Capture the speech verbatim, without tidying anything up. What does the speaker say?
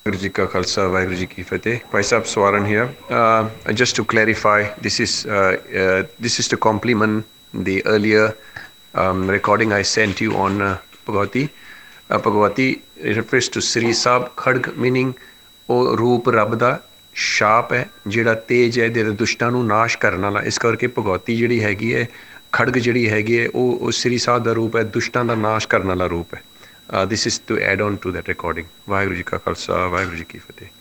Vaheguru Ji Ka Khalsa, Vaheguru Ji Ki Fateh. Bhai Sahib Swaran here. Uh, just to clarify, this is uh, uh, this is to complement the earlier um, recording I sent you on uh, Bhagavati. Uh, Bhagavati refers to Sri Sahib Khadg, meaning ਉਹ ਰੂਪ ਰੱਬ ਦਾ ਛਾਪ ਹੈ ਜਿਹੜਾ ਤੇਜ ਹੈ ਇਹਦੇ ਦੁਸ਼ਟਾਂ ਨੂੰ ਨਾਸ਼ ਕਰਨ ਵਾਲਾ। ਇਸ ਕਰਕੇ ਭਗਵਤੀ ਜਿਹੜੀ ਹੈਗੀ ਹੈ ਖੜਗ ਜਿਹੜੀ ਹੈਗੀ ਹੈ ਉਹ ਉਹ ਸ੍ਰੀ ਸਾਹਿਬ ਦਾ ਰੂਪ ਹੈ, ਦੁਸ਼ਟਾਂ ਦਾ ਨਾਸ਼ ਕਰਨ ਵਾਲਾ ਰੂਪ ਹੈ। This is to add on to that recording. Waheguru ji ਕਾ ਖਾਲਸਾ, ਵਾਹਿਗੁਰੂ ਜੀ ਕੀ ਫਤਿਹ।